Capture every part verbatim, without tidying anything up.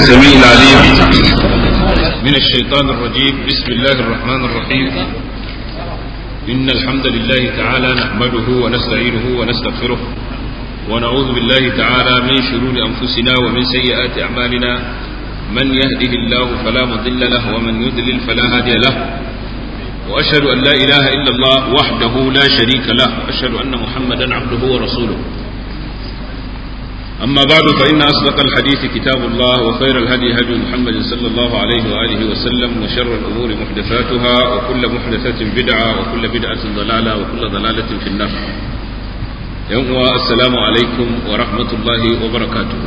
السميع العليم من الشيطان الرجيم. بسم الله الرحمن الرحيم. إن الحمد لله تعالى نحمده ونستعينه ونستغفره ونعوذ بالله تعالى من شرور أنفسنا ومن سيئات أعمالنا. من يهده الله فلا مضل له ومن يضلل فلا هادي له. وأشهد أن لا إله إلا الله وحده لا شريك له. وأشهد أن محمدا عبده ورسوله. أما بعد فإن أصدق الحديث كتاب الله وخير الهدي هدي محمد صلى الله عليه وآله وسلم وشر الأمور محدثاتها وكل محدثة بدعة وكل بدعة ضلالة وكل ضلالة في النار. يوم السلام عليكم ورحمة الله وبركاته.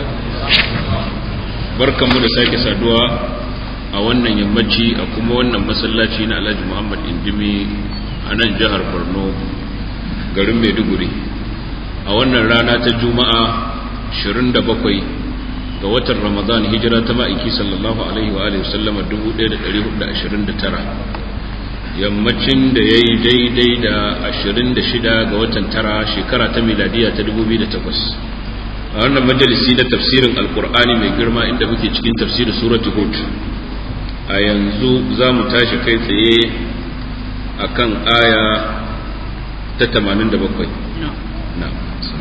بركة مدساك سادوا أولا يمجي أكم وانا مسلاتين على محمد اندمي أنا جهر برنو garin Maiduguri a wannan rana ta Juma'a ashirin da bakwai ga watan Ramadan hijira ta ma'aiki sallallahu alaihi wa alihi wasallama dubu ɗaya da ɗari hudu da ashirin da tara, yammacin da yayi daidai da ashirin da shida ga watan tara shekara ta miladiya ta dubu biyu da takwas. A wannan majalisi na tafsirin alqur'ani mai girma inda muke cikin tafsirin suratul hud, a yanzu za mu tashi kai tsaye akan aya ta tamanin da bakwai. na'am.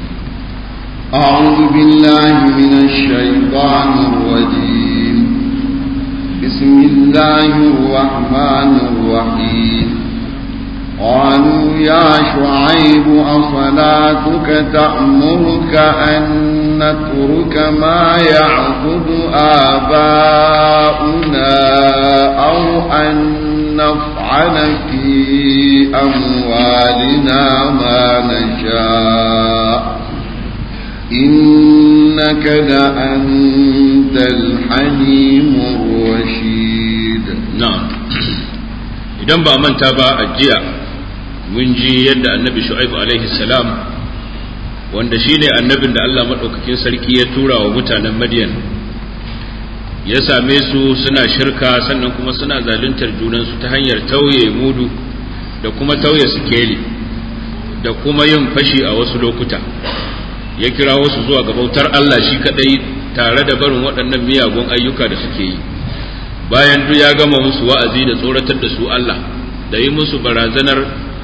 أعوذ بالله من الشيطان الرجيم. بسم الله الرحمن الرحيم. قالوا يا شعيب أصلاتك تأمرك أن نترك ما يعبد آباؤنا أو أن نفعل في أموالنا ما نشاء إنك لأنت الحليم الرشيد. نعم. idan ba manta ba a jiya mun ji yadda annabi shu'aib alaihi salam, wanda shine annabin da Allah madaukakin sarki ya tura wa mutanen Madian, ya same su suna shirka sannan kuma suna zaluntar junansu ta hanyar tauye mudu da kuma tauye sikeli da kuma yin fashi a wasu lokuta. Ya kira wasu zuwa ga bautar Allah shi kadai tare da barin waɗannan miyagun ayyuka da suke yi. Bayan duk ya gama musu wa'azi da tsoratar da su Allah, da yi musu barazanar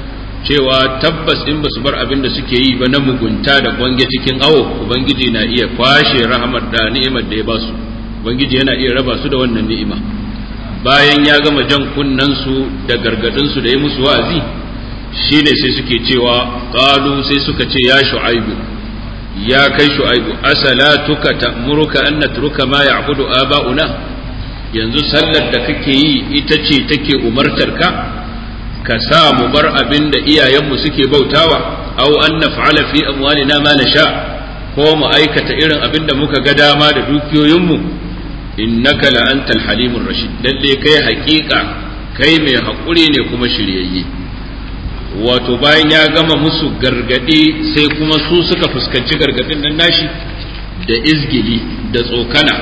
cewa tabbas in ba su bar abin da suke yi ba na mugunta da kwange cikin awo, Ubangiji na iya kwashe rahamar da ni'imar da ya ba su. Ubangiji yana iya raba su da wannan ni'ima. Bayan ya gama jan kunnansu da gargadinsu da yi musu wa'azi, shine sai suke cewa qalu, sai suka ce ya Shu'aibu, ya kai Shu'aibu, asalatuka ta'muruka an natruka ma ya'budu aba'una, yanzu sallar da kake yi ita ce take umartar ka ka sa mu bar abin da iyayenmu suke bautawa, aw an naf'ala fi amwalina ma nasha, ko mu aikata irin abin da muka ga dama da dukiyoyinmu. Innaka la antal halimur rashid, lalle kai haƙiƙa kai mai haƙuri ne kuma shiryayye. Wato bayan ya gama musu gargadi sai kuma su suka fuskanci gargadin nan nashi da izgili da tsokana,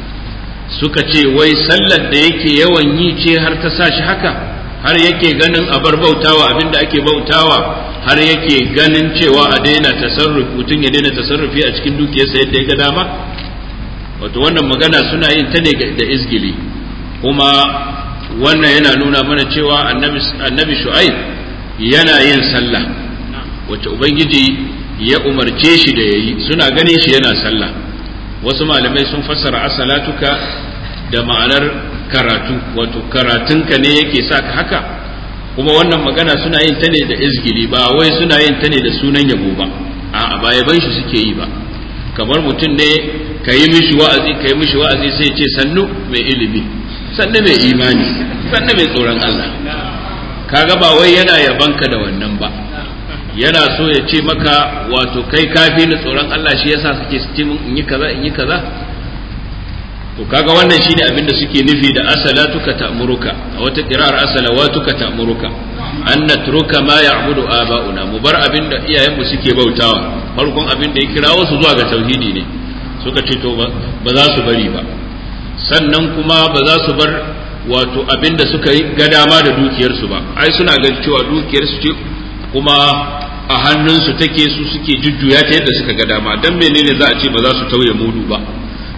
suka ce wai sallar da yake yawan yi ce har ta sa shi haka, har yake ganin a bar bautawa abinda ake bautawa, har yake ganin cewa a daina tasarrufi, mutum ya daina tasarrufi a cikin dukiyarsa yadda ya ga dama. Wato wannan magana suna yin ta ne da izgili, kuma wannan yana nuna mana cewa annabi annabi Shu'aib yana yin sallah wacce Ubangiji ya umarce shi da yayi, suna ganin shi yana sallah. Wasu malamai sun fassara asalatuka da ma'anar karatu, wato karatunka ne yake sa ka haka. Kuma wannan magana suna yin ta ne da izgili, ba wai suna yin ta ne da sunan yabo ba, a'a ba yaban shi suke yi ba. Kamar mutum ne ka yi mishi wa'azi ka yi mishi wa'azi sai ce sannu mai ilimi, sannu mai imani, sannu mai tsoron Allah. Kaga ba wai yana yabanka da wannan ba, yana so ya ce maka wato kai kafi ni tsoron Allah, shi yasa suke ce mun in yi kaza in yi kaza. To kaga wannan shine abin da suke nufi da asalatuka ta'muruka, a wata qira'ar asalawatuka ta'muruka an natruka ma ya'budu aba'una, mu bar abin da iyayenmu suke bautawa. Farkon abin da ya kirawo su zuwa ga tauhidi ne, suka ce to ba za su bari ba. Sannan kuma ba za su bar wato abin da suka yi ga dama da dukiyarsu ba, ai suna ga cewa dukiyarsu ce kuma a hannunsu take, su suke jujjuya ta yadda suka ga dama. Dan menene za a ce ba za su tauye mudu ba,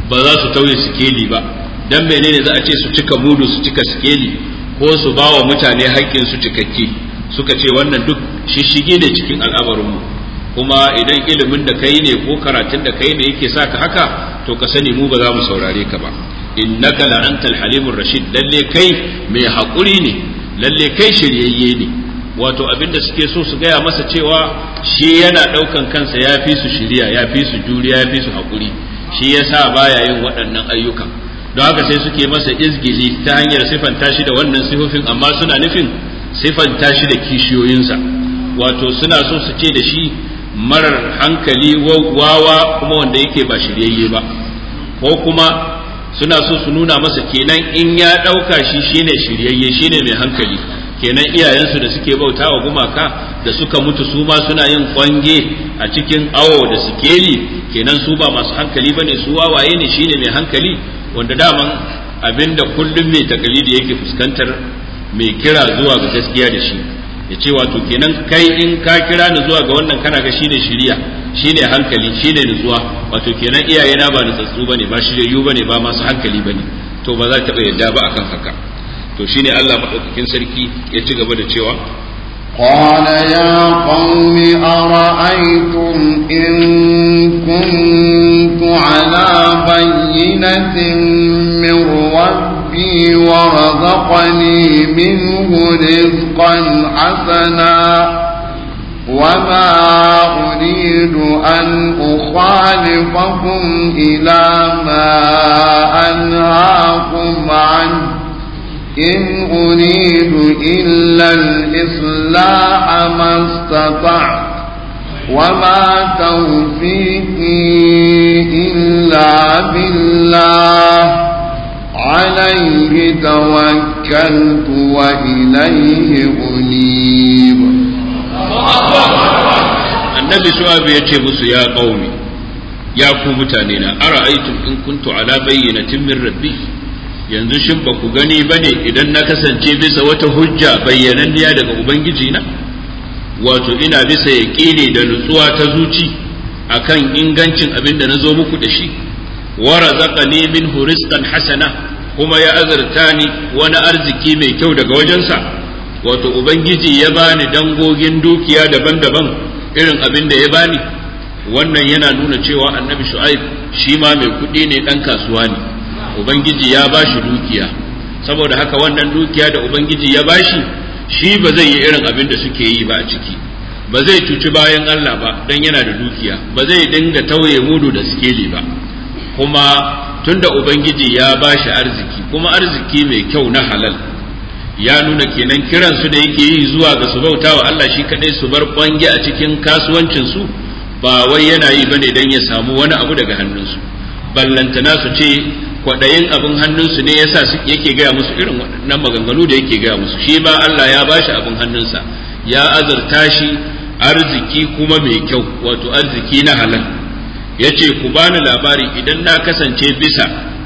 ba za su tauye sikeli ba, dan menene za a ce su cika mudu su cika sikeli ko su ba wa mutane haƙƙin su cikakke. Suka ce wannan duk shishigi ne cikin al'amarinmu, kuma idan ilimin da kai ne ko karatun da kai ne yake sa ka haka, to ka sani mu ba za mu saurare ka ba. Innaka la antal halimur rashid, lalle kai mai haƙuri ne, lalle kai shiryayye ne. Wato abinda suke so su gaya masa cewa shi yana ɗaukan kansa ya fi su shiriya, ya fi su juriya, ya fi su haƙuri, shi yasa baya yin waɗannan ayyukan. Don haka sai suke masa izgili ta hanyar sifanta shi da wannan sifofin, amma suna nufin sifanta shi da kishiyoyinsa. Wato suna so su ce da shi marar hankali, wawa, kuma wanda yake ba shiryayye ba, ko kuma suna so su nuna masa kenan in ya ɗauka shi shine shiryayye, shine mai hankali, kenan iyayensu da suke bauta wa gumaka da suka mutu su ma suna yin kwange a cikin awo da sikeli, kenan su ba masu hankali bane, su wawaye ne, shine mai hankali. Wanda daman abinda kullum mai takalidi yake fuskantar mai kira zuwa ga gaskiya da shi, ya ce wato kenan kai in ka kira ni zuwa ga wannan kana ga shine shiriya, shine hankali, shine nutsuwa, wato kenan iyayena ba nutsatsu bane, ba shiryayyu bane, ba masu hankali bane, to ba za ta yadda ba akan haka. To shine Allah madaukakin sarki ya ci gaba da cewa قال يا قوم أرأيتم إن كنت على بينة من ربي ورزقني منه رزقا حسنا وما أريد أن أخالفكم إلى ما أنهاكم عنه إن أريد إلا الإصلاح ما استطعت وما توفيقي إلا بالله عليه توكلت وإليه أنيب. النبي شعيب يجي musu ya qaumi ya ku mutane na ara'aytum in kuntu ala bayyinatin min rabbi, yanzu shin ba ku gani ba ne idan na kasance bisa wata hujja bayyananniya daga Ubangiji na? Wato ina bisa yaƙini da nutsuwa ta zuci akan ingancin abin da na zo muku da shi, wa razaqani minhu rizqan hasana, kuma ya azurta ni wani arziki mai kyau daga wajensa. Wato Ubangiji ya bani dangogin dukiya daban-daban irin abin da ya bani. Wannan yana nuna cewa Annabi Shu'aib shi ma mai kuɗi ne, ɗan kasuwa ne. Ubangiji ya bashi dukiya, saboda haka wannan dukiya da Ubangiji ya bashi shi ba zai yi irin abin da suke yi ba a ciki, ba zai cuci bayan Allah ba don yana da dukiya, ba zai dinga tauye mudu da sikeli ba. Kuma tunda Ubangiji ya bashi arziki, kuma arziki mai kyau na halal, ya nuna kenan kiran su da yake yi zuwa ga su bauta wa Allah shi kadai, su bar kwange a cikin kasuwancin su, ba wai yana yi bane don ya samu wani abu daga hannunsu, ballantana su ce kwaɗayin abin hannunsu ne yasa yake gaya musu irin waɗannan maganganu da yake gaya musu. Shi ba Allah ya bashi abin hannunsa, ya azurta shi arziki kuma mai kyau, wato arziki na halal. Yace ku bani labari idan na kasance bisa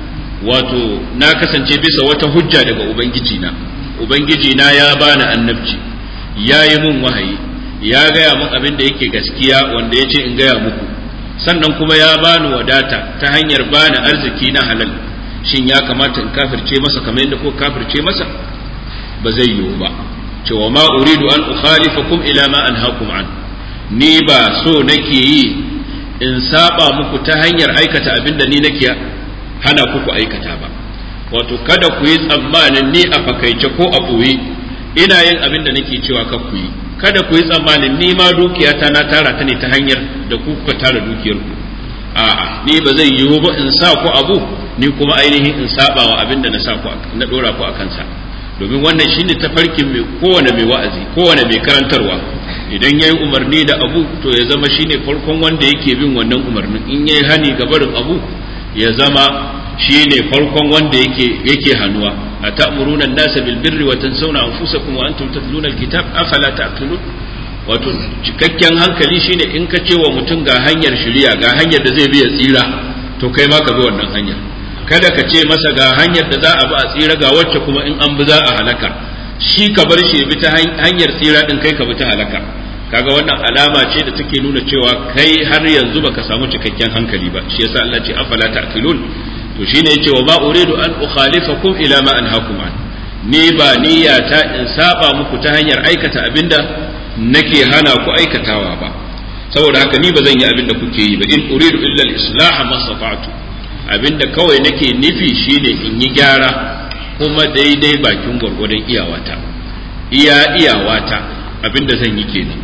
wato na kasance bisa wata hujja daga ubangiji na, ubangiji na ya bani annabci, ya yi mun wahayi, ya gaya mun abin da yake gaskiya wanda yace in gaya muku, sannan kuma ya bani wadata ta hanyar bani arziki na halal. Shin ya kamata in kafirce masa kamar yadda ko kafirce masa? Ba zai yiwu ba. Cewa ma uridu an ukhalifakum ila ma anhaakum an, ni ba so nake yi in saba muku ta hanyar aikata abinda ni nake hana ku ku aikata ba. Wato kada ku yi tsammanin ni a fakaice ko a ɓoye ina yin abinda nake cewa kar ku yi. Kada ku yi tsammanin ni ma dukiyata na tara ta ne ta hanyar da ku kuka tara dukiyar ku. A'a, ni ba zai yiwu ba in sa ku abu ni kuma ainihin in saba wa abin da na sa ku na dora ku akan sa. Domin wannan shine tafarkin mai kowane mai wa'azi, kowane mai karantarwa. Idan yayi umarni da abu to ya zama shine farkon wanda yake bin wannan umarnin. In yayi hani ga barin abu ya zama shine farkon wanda yake yake hanuwa. Atamuruna an-nasa bil birri wa tansawna anfusakum wa antum tatluna al-kitab afala ta'qilun. Wato cikakken hankali shine in ka ce wa mutum ga hanyar shari'a, ga hanyar da zai bi ya tsira, to kai ma ka bi wannan hanyar. Kada ka ce masa ga hanyar da za a bi a tsira, ga wacce kuma in an bi za a halaka. Shi ka bar shi bi ta hanyar tsira din, kai ka bi ta halaka. kaga wannan alama ce da take nuna cewa kai har yanzu baka samu cikakken hankali ba. Shi yasa Allah ce afala ta'qilun. To shine yace wa ma uridu an ukhalifakum ila ma anhaakum an, ni ba niyyata in saba muku ta hanyar aikata abinda nake hana ku aikatawa ba, saboda haka ni ba zan yi abinda kuke yi ba. In uridu illa al-islaha mastata'tu, abinda kawai nake nufi shine in yi gyara kuma daidai bakin gwargwadon iyawata, iya iyawata abinda zan yi kenan.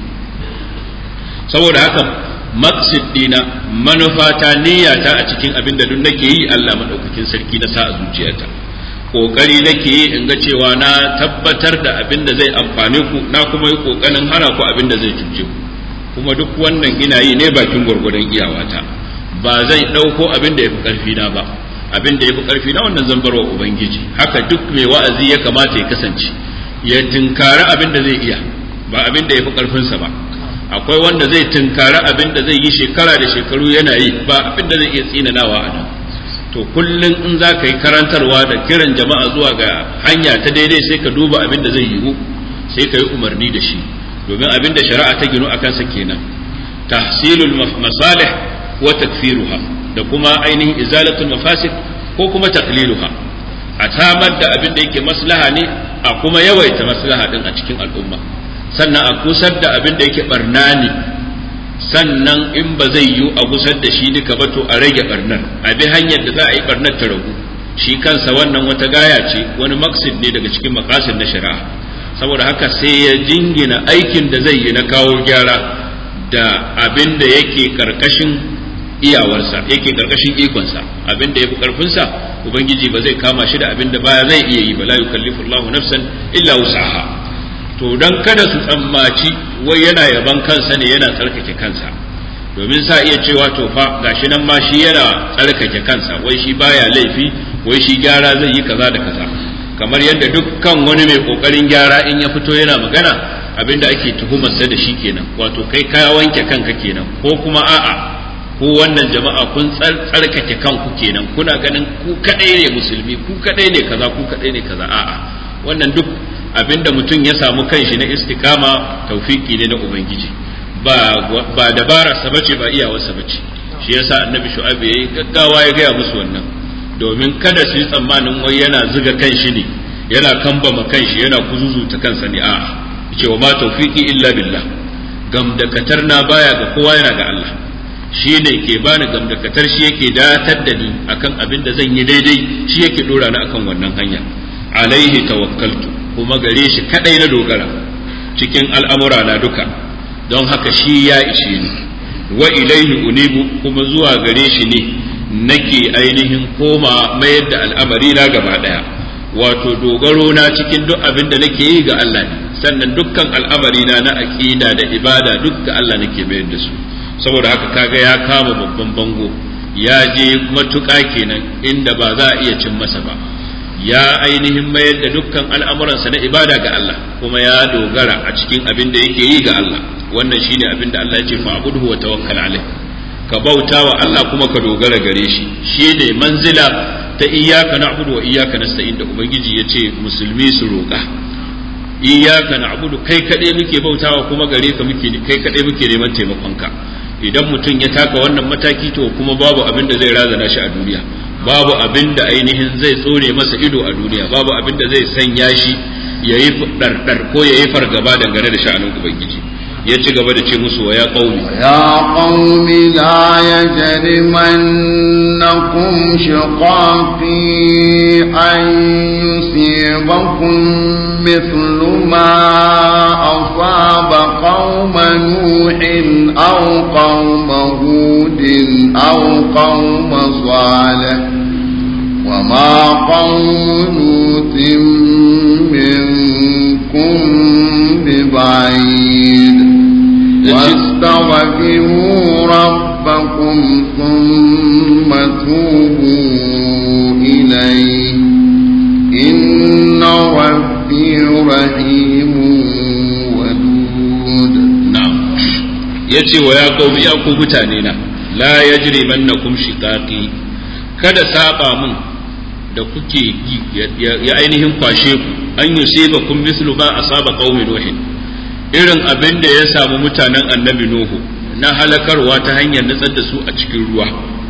Saboda haka maqsid dina, manufata, niyyata a cikin abinda duk nake yi Allah madaukakin sarki na sa a zuciyata. Kokari nake yi in ga cewa na tabbatar da abinda zai amfane ku, na kuma yi kokarin hana ku abinda zai cuce ku, kuma duk wannan ina yi ne bakin gwargwadon iyawata. Ba zai dauko abinda yafi karfi na ba, abinda yafi karfi na wannan zan barwa ubangiji. Haka duk mai wa'azi ya kamata ya kasance, ya tinkari abinda zai iya, ba abinda yafi karfin sa ba. Akwai wanda zai tinkari abinda zai yi shekara da shekaru yana yi, ba abinda zai iya tsinanawa a nan. To kullum in za ka yi karantarwa da kiran jama'a zuwa ga hanya ta daidai, sai ka duba abinda zai yiwu, sai ka yi umarni da shi, domin abinda shari'a ta ginu a kansa kenan, tahsilul masalih wa takfiruha, da kuma ainihin izalatul mafasid ko kuma taqliluha. A samar da abinda yake maslaha ne, a kuma yawaita maslaha din a cikin al'umma, sannan a kusar da abinda yake barna ne, sannan in ba zai yiwu a gusar da shi duka ba to a rage barnar, a bi hanyar da za a yi barnar ta ragu. Shi kansa wannan wata gaya ce, wani maksid ne daga cikin makasid na shari'a. Saboda haka sai ya jingina aikin da zai yi na kawo gyara da abin da yake karkashin iyawarsa, yake karkashin ikonsa. Abin da yafi karfinsa ubangiji ba zai kama shi da abin da baya zai iya yi ba, la yukallifu Allahu nafsan illa wusaha. To dan kada su tsammaci wai yana yaban kansa ne, yana tsarkake kansa, domin sa iya cewa to fa gashi nan ma shi yana tsarkake kansa, wai shi baya laifi, wai shi gyara zai yi kaza da kaza. Kamar yadda dukkan wani mai kokarin gyara in ya fito yana magana, abinda ake tuhumar sa da shi kenan, wato kai ka wanke kanka kenan, ko kuma a'a ko wannan jama'a kun tsarkake kanku kenan, kuna ganin ku kadai ne musulmi, ku kadai ne kaza, ku kadai ne kaza. A'a, wannan duk abinda mutum ya samu kanshi na istikama tawfiki ne na ubangiji, ba ba dabara sa bace, ba iyawar sa bace. Shi yasa annabi Shu'aib yayi gaggawa ya gaya musu wannan, domin kada su yi tsammanin wai yana zuga kanshi ne, yana kambama kanshi, yana kuzuzuta kansa ne. A'a, yace wa ma tawfiki illa billah, gamdakatar na baya ga kowa, yana ga Allah. Shi ne ke bani gamdakatar, shi yake datar da ni akan abin da zan yi daidai, shi yake dora ni akan wannan hanya. Alaihi tawakkaltu, kuma gare shi kadai na dogara cikin al'amura na duka, don haka shi ya ishe ni. Wa ilaihi unibu, kuma zuwa gare shi ne nake ainihin koma mayar da al'amari na gaba daya. Wato dogaro na cikin duk abin da nake yi ga Allah ne, sannan dukkan al'amari na na aqida da ibada duk ga Allah nake mayar da su. Saboda haka kaga ya kama babban bango, ya je matuƙa kenan inda ba za a iya cin masa ba. Ya ainihin mayar da dukkan al'amuransa na ibada ga Allah, kuma ya dogara a cikin abin da yake yi ga Allah. Wannan shine abin da Allah ya ce fa'budhu wa tawakkal alayh, ka bauta wa Allah kuma ka dogara gare shi. Shine manzila ta iyyaka na'budu wa iyyaka nasta'in da ubangiji ya ce musulmi su roƙa. Iyyaka na'budu, kai kadai muke bautawa, kuma gare ka muke, kai kadai muke neman taimakonka. Idan mutum ya taka wannan mataki, to kuma babu abin da zai razana shi a duniya, babu abin da ainihin zai tsore masa ido a duniya, babu abin da zai sanya shi ya yi ɗarɗar ko ya yi fargaba dangane da sha'anin ubangiji. Ya ci gaba da ce musu wa ya qaumi ya qaumi la yajrimannakum shiqaqi an yusibakum mithlu ma asaba qauma nuhin aw qauma hudin aw qauma salih وما قوم لوط منكم ببعيد واستغفروا ربكم ثم توبوا إليه إن ربي رحيم ودود. نعم. يتي ويا قوم يا قوم متانينا لا يجرمنكم شقاقي kada saba mun da kuke ya ainihin kwashe ku an yusiba kun mislu ba asaba qaumi nuhin, irin abin da ya samu mutanen annabi Nuhu na halakarwa ta hanyar nutsar da su a cikin ruwa,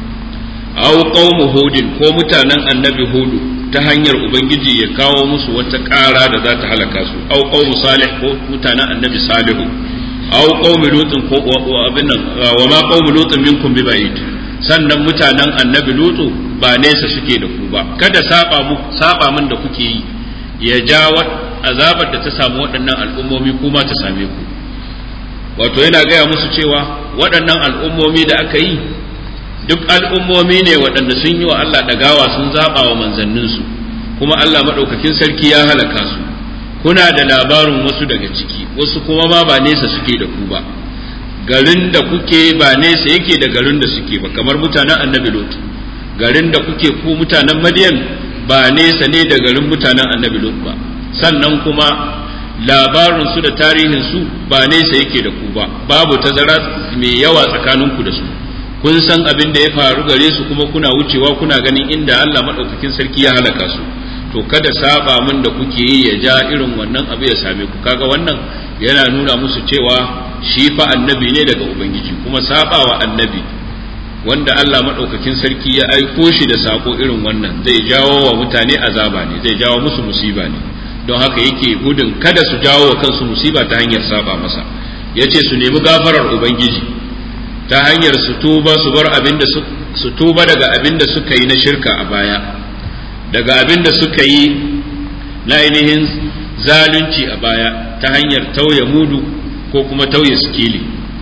aw qaumu hudin ko mutanen annabi Hudu ta hanyar ubangiji ya kawo musu wata ƙara da za ta halaka su, aw qaumu Salih ko mutanen annabi Salihu, aw qaumu Lutin ko abin nan wa ma qaumu Lutin minkum bi ba'id, sannan mutanen annabi Lutu ba nesa suke da ku ba, kada saba mu saba min da kuke yi ya ja azabar da ta samu waɗannan al'ummomi kuma ta same ku. Wato yana gaya musu cewa waɗannan al'ummomi da aka yi duk al'ummomi ne waɗanda sun yi wa Allah ɗagawa, sun zaɓa wa manzanninsu, kuma Allah maɗaukakin sarki ya halaka su. Kuna da labarin wasu daga ciki, wasu kuma ma ba nesa suke da ku ba, garin da kuke ba nesa yake da garin da suke ba, kamar mutanen annabi Lut. Garin da kuke ku mutanen Madiyan ba nesa ne da garin mutanen annabi Lut ba, sannan kuma labarin su da tarihin su ba nesa yake da ku ba, babu tazara mai yawa tsakaninku da su. Kun san abin da ya faru gare su kuma kuna wucewa kuna ganin inda Allah madaukakin sarki ya halaka su. To kada saba min da kuke yi ya ja irin wannan abu ya same ku. Kaga wannan yana nuna musu cewa shi fa annabi ne daga ubangiji, kuma sabawa annabi wanda Allah madaukakin sarki ya aiko shi da sako irin wannan zai jawo wa mutane azaba ne, zai jawo musu musiba ne. Don haka yake gudun kada su jawo wa kansu musiba ta hanyar saba masa. Yace su nemi gafarar ubangiji ta hanyar su tuba, su bar abinda su, su tuba daga abinda suka yi na shirka a baya, daga abinda suka yi na ainihin zalunci a baya ta hanyar tauye mudu ko kuma tauye sikili.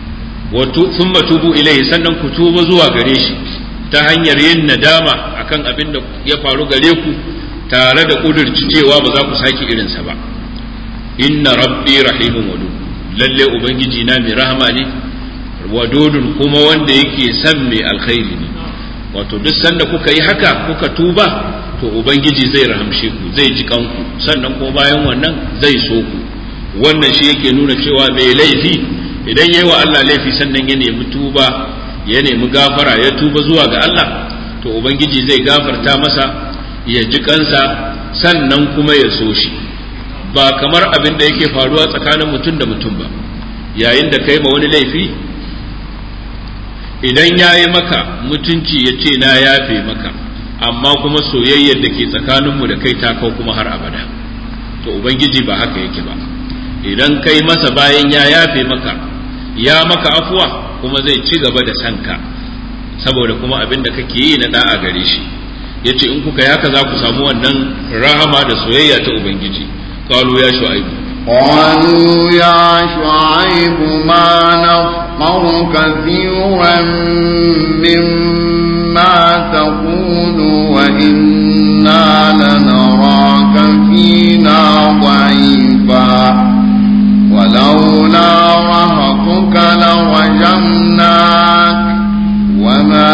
Wato thumma tubu ilaihi, sannan ku tuba zuwa gare shi ta hanyar yin nadama akan abinda ya faru gare ku, tare da kudurci cewa ba za ku sake irinsa ba. Inna rabbi rahimun wadud, lalle ubangiji na mai rahama ne, wadudun kuma wanda yake san mai alkhairi ne. Wato duk sanda kuka yi haka kuka tuba, to ubangiji zai rahamshe ku, zai ji kanku, sannan kuma bayan wannan zai so ku. Wannan shi yake nuna cewa mai laifi idan yayi wa Allah laifi sannan ya nemi tuba, ya nemi gafara, ya tuba zuwa ga Allah, to ubangiji zai gafarta masa, ya ji kansa, sannan kuma ya so shi. Ba kamar abin da yake faruwa tsakanin mutum da mutum ba, yayin da kai ma wani laifi, idan ya yi maka mutunci ya ce na yafe maka, amma kuma soyayyar da ke tsakaninmu da kai ta kau kuma har abada. To ubangiji ba haka yake ba, idan kai masa bayan ya yafe maka, ya maka afuwa, kuma zai ci gaba da sanka, saboda kuma abin da kake yi na da'a gare shi. Yace in kuka yi haka za ku samu wannan rahama da soyayya ta ubangiji. Qalu ya shu'aibu قالوا يا شعيب ما نفقه كثيرا مما تقول وإنا لنراك فينا ضعيفا ولولا رهطك لرجمناك وما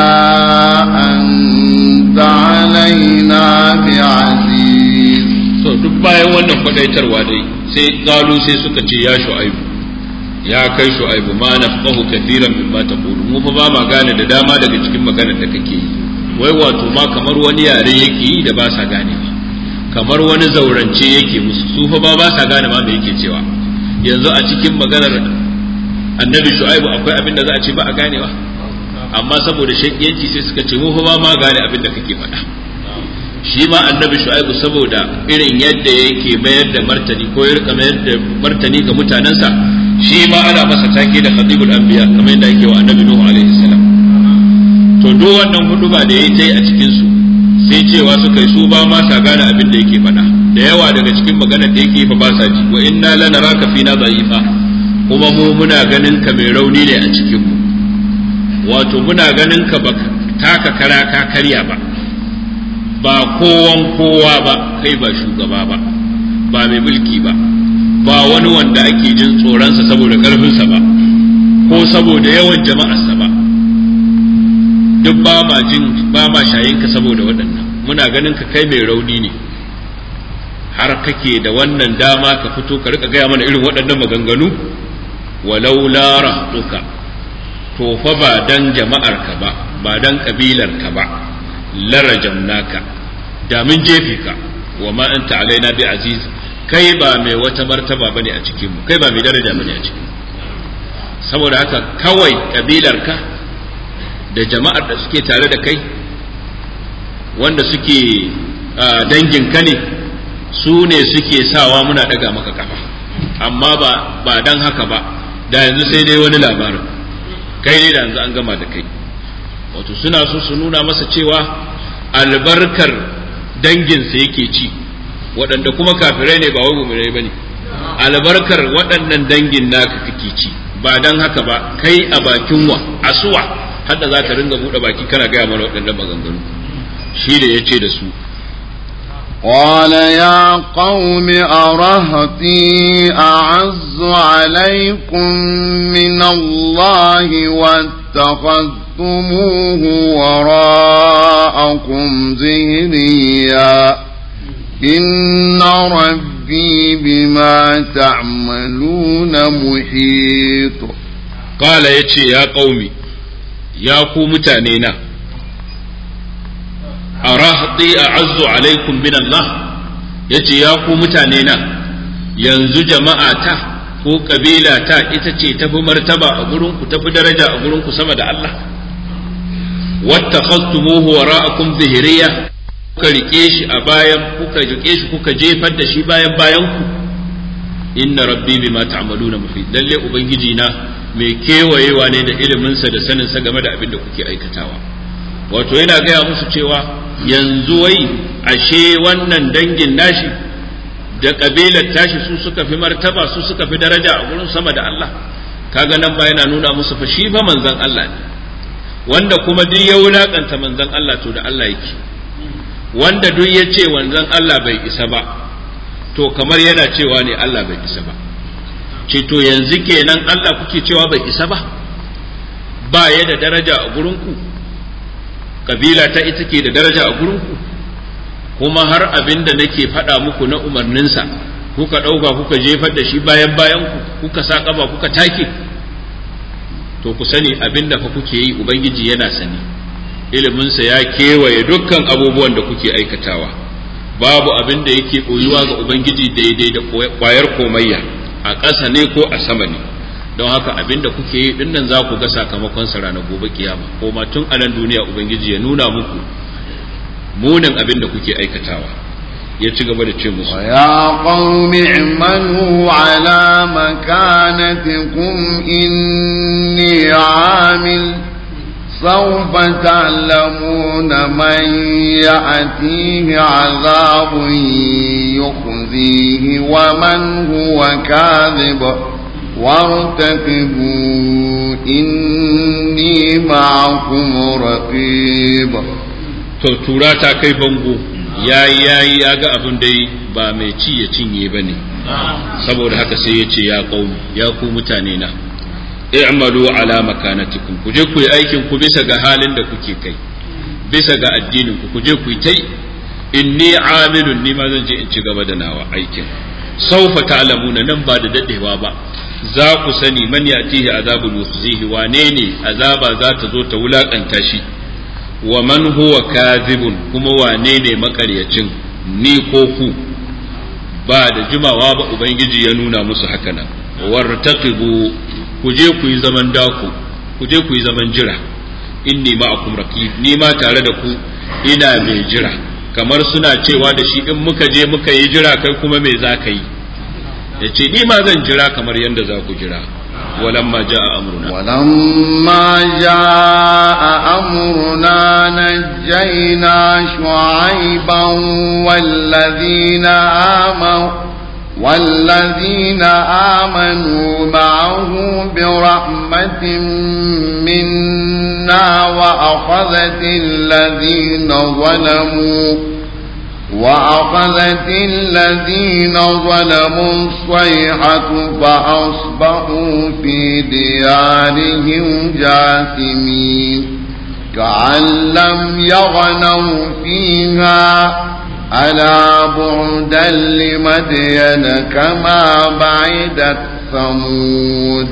أنت علينا بعزيز. So duk bayan wannan kwadaitarwa dai sai galu sai suka ce ya shu'aibu, ya kai shu'aibu ma nafqahu kathiran mimma taqulu, mu fa ba ma gane da dama daga cikin maganar da kake yi. Wai wato ma kamar wani yare yake yi da ba sa gane ba, kamar wani zaurance yake musu, su fa ba ba sa gane ma me yake cewa. Yanzu a cikin maganar annabi shu'aibu akwai abin da za a ce ba a gane ba, amma saboda shakiyanci sai suka ce mu fa ba ma gane abin da kake faɗa. Shi ma annabi shu'aibu saboda irin yadda yake mayar da martani ko ya rika mayar da martani ga mutanensa, shi ma ana masa take da khatibul anbiya kamar yadda yake wa annabi nuhu alaihi salam. To duk wannan huduba da yayi tai a cikin su sai cewa suka yi su ba ma sa gane abin da yake faɗa, da yawa daga cikin maganar da yake fa ba sa ji. Wa inna lanaraka fina dha'ifa, kuma mu muna ganin ka mai rauni ne a cikin mu, wato muna ganin ka ba taka kara ka karya ba, ba kowan kowa ba, kai ba shugaba ba, ba mai mulki ba, ba wani wanda ake jin tsoronsa saboda ƙarfinsa ba ko saboda yawan jama'arsa ba, duk ba ma jin ba ma shayinka saboda waɗannan. Muna ganin ka kai mai rauni ne, har kake da wannan dama ka fito ka rika gaya mana irin waɗannan maganganu. Walau la rahtuka, to fa ba dan jama'arka ba, ba dan kabilarka ba, larajamnaka, da mun jefe ka, wa ma anta alaina bi aziz, kai ba mai wata martaba bane a cikin mu, kai ba mai daraja bane a cikin mu. Saboda haka kawai kabilarka da jama'ar da suke tare da kai wanda suke danginka ne su ne suke sawa muna daga maka kafa, amma ba ba dan haka ba da yanzu sai dai wani labarin, kai ne da yanzu an gama da kai. Wato suna so su nuna masa cewa albarkar danginsa yake ci, waɗanda kuma kafirai ne ba wai mu'minai bane, albarkar waɗannan dangin naka kake ci, ba dan haka ba kai a bakin wa asuwa hadda za ka ringa buɗe baki kana gaya mana waɗannan maganganu. Shi da ya ce da su, قال يا قوم أرهطي أعز عليكم من الله واتخذتموه وراءكم ظهريا إن ربي بما تعملون محيط. قال يتي يا قومي يا قوم تانينا arahdi a'azzu alaikum min Allah, yace ya ku mutane na yanzu jama'ata ko kabila ta ita ce tafi martaba a gurin ku, tafi daraja a gurin ku sama da Allah. wattakhastumuhu wara'akum zahiriya, kuka rike shi a bayan kuka rike shi kuka jefar da shi bayan bayan ku. inna rabbi bima ta'maluna muhit, lalle ubangiji na mai kewayewa ne da ilimin sa da sanin sa game da abin da kuke aikatawa. Wato yana gaya musu cewa yanzu wai ashe wannan dangin nashi da kabilar tashi su suka fi martaba, su suka fi daraja a gurin sama da Allah. Kaga nan ba yana nuna musu fa shi fa manzon Allah ne, wanda kuma duk ya wulakanta manzon Allah to da Allah yake, wanda duk ya ce manzon Allah bai isa ba to kamar yana cewa ne Allah bai isa ba. Ce to yanzu kenan Allah kuke cewa bai isa ba, ba ya da daraja a gurin ku, kabila ta ita ke da daraja a gurinku, kuma har abin da nake faɗa muku na umarninsa kuka ɗauka kuka jefar da shi bayan bayan ku, kuka sa ƙafa kuka take, to ku sani abin da fa kuke yi ubangiji yana sani, iliminsa ya kewaye dukkan abubuwan da kuke aikatawa, babu abin da yake ɓoyuwa ga ubangiji daidai da ƙwayar komayya, a ƙasa ne ko a sama ne. Don haka abin da kuke yi dinnan za ku ga sakamakon sa ranar gobe kiyama, ko ma tun a nan duniya ubangiji ya nuna muku munin abin da kuke aikatawa. Ya ci gaba da ce musu, ya qaumi i'malu ala makanatikum inni amil sawfa ta'lamuna man ya'tihi 'adhabun yukhzihi wa man huwa kadhib وارتقبوا إني معكم رقيب. to tura ta kai bango yayi yayi ya ga abin dai ba mai ci ya cinye bane, saboda haka sai ya ce ya qaum ya ku mutane na i'malu ala makanatikum, ku je ku yi aikin ku bisa ga halin da kuke kai, bisa ga addinin ku, ku je ku yi tai, inni amilun ni ma zan je in ci gaba da nawa aikin. Saufa ta'lamuna, nan ba da dadewa ba za ku sani man yatihi azabul yukhzihi, wane ne azaba za ta zo ta wulakanta shi, wa man huwa kadhibun, kuma wane ne makaryacin, ni ko ku. Ba da jimawa ba ubangiji ya nuna musu haka nan, wartaqibu, ku je ku yi zaman daku, ku je ku yi zaman jira, inni ma'akum raqib, ni ma tare da ku ina mai jira. Kamar suna cewa da shi in muka je muka yi jira kai kuma me za ka yi, ya ce ni ma zan jira kamar yadda za ku jira. walamma ja'a amruna walamma ja'a amruna najjayna shu'ayban wallazina amanu والذين آمنوا معه برحمة منا وأخذت الذين ظلموا وأخذت الذين ظلموا الصيحة فأصبحوا في ديارهم جاثمين كأن لم يغنوا فيها ألا بعدا لمدين كما بعدت ثمود.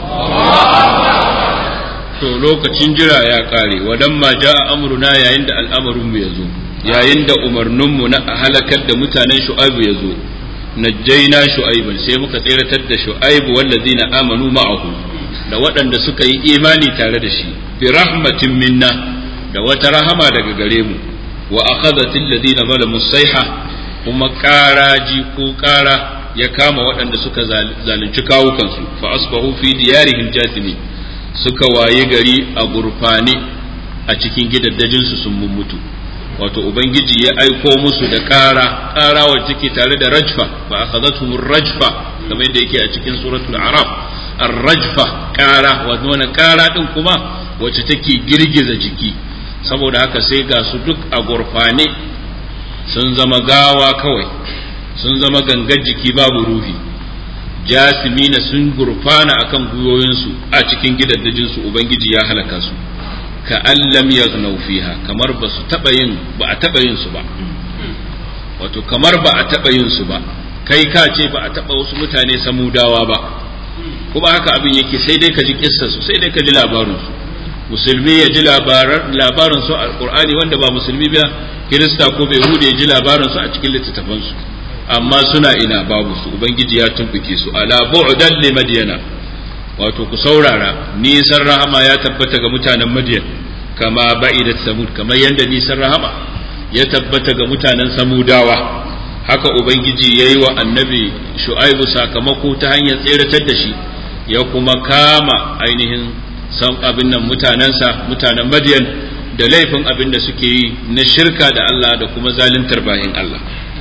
to lokacin jira ya kare, walamma ja'a amruna, yayin da al'amarin mu yazo, yayin da umarnin mu na halakar da mutanen Shu'aibu yazo, najjayna shu'aiban sai muka tsiratar da shu'aib wallazina amanu ma'ahu da waɗanda suka yi imani tare da shi bi rahmatin minna da wata rahama daga gare mu wa akhadhat alladhina zalamu sayha kuma karaji ko kara ya kama waɗanda suka zalunci kawukansu fa asbahu fi diyarihim jathimin suka waye gari a gurfane a cikin gidaddajin su sun mutu wato ubangiji ya aiko musu da kara kara wacce take tare da rajfa fa akhadathum ar-rajfa kamar yadda yake a cikin suratul araf ar-rajfa kara wato wannan kara din kuma wacce take girgiza jiki saboda haka sai ga su duk a gurfane sun zama gawa kawai sun zama gangar jiki babu ruhi jasimina sun gurfana akan guyoyinsu a cikin gidaddajinsu ubangiji ya halaka su ka allam yaghnaw fiha kamar ba su taba yin ba a taba yin su ba wato kamar ba a taba yin su ba kai ka ce ba a taba wasu mutane samudawa ba kuma haka abin yake sai dai ka ji kissar su sai dai ka ji labarin su musulmi ya ji labaran labarin su a alqur'ani wanda ba musulmi ba kirista ko bai hude ya ji labarin su a cikin littattafan su amma suna ina babu su ubangiji ya tumbuke su ala bu'dan li madyana wato ku saurara nisan rahama ya tabbata ga mutanen madyan kama ba'idat samud kamar yanda nisan rahama ya tabbata ga mutanen samudawa haka ubangiji yayi wa annabi shu'aibu sakamako ta hanyar tseratar da shi ya kuma kama ainihin san abin nan mutanensa mutanen madyan da laifin abin da suke yi na shirka da Allah da kuma zaluntar bayin Allah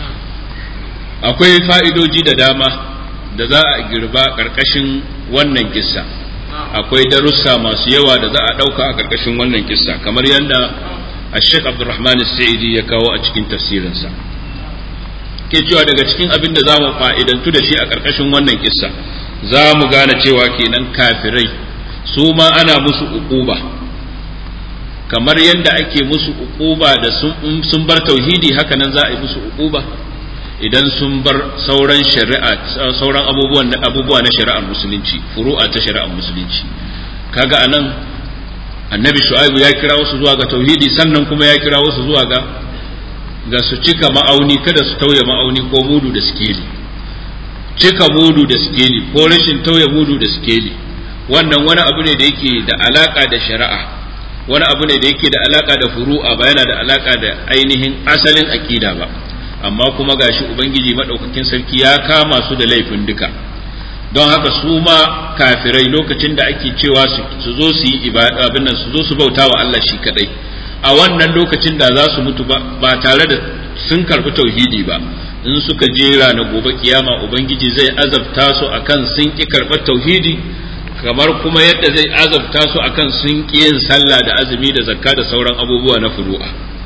akwai fa'idoji da dama da za a girba ƙarƙashin wannan kissa akwai darussa masu yawa da za a ɗauka a ƙarƙashin wannan kissa kamar yadda Sheikh Abdulrahman As-Sa'idi ya kawo a cikin tafsirinsa ke cewa daga cikin abin da za mu fa'idantu da shi a ƙarƙashin wannan kissa za mu gane cewa kenan kafirai su ma ana musu uquba kamar yadda ake musu uquba da sun bar tauhidi haka nan za a yi musu uquba idan sun bar sauran shari'a sauran abubuwan abubuwa na shari'ar musulunci furu'a ta shari'ar musulunci kaga anan annabi shu'aibu ya kira wasu zuwa ga tauhidi sannan kuma ya kira wasu zuwa ga ga su cika ma'auni kada su tauye ma'auni ko mudu da sikeli cika mudu da sikeli ko rashin tauye mudu da sikeli wannan wani abu ne da yake da alaka da shari'a wani abu ne da yake da alaka da furu'a ba yana da alaka da ainihin asalin aqida ba amma kuma gashi ubangiji madaukakin sarki ya kama su da laifin duka don haka su ma kafirai lokacin da ake cewa su zo su yi ibada abin nan su zo su bauta wa Allah shi kadai a wannan lokacin da za su mutu ba tare da sun karbi tauhidi ba in suka jera na gobe kiyama ubangiji zai azabta su akan sun ki karbar tauhidi kamar kuma yadda zai azabta su akan sun ki yin sallah da azumi da zakka da sauran abubuwa na furu'a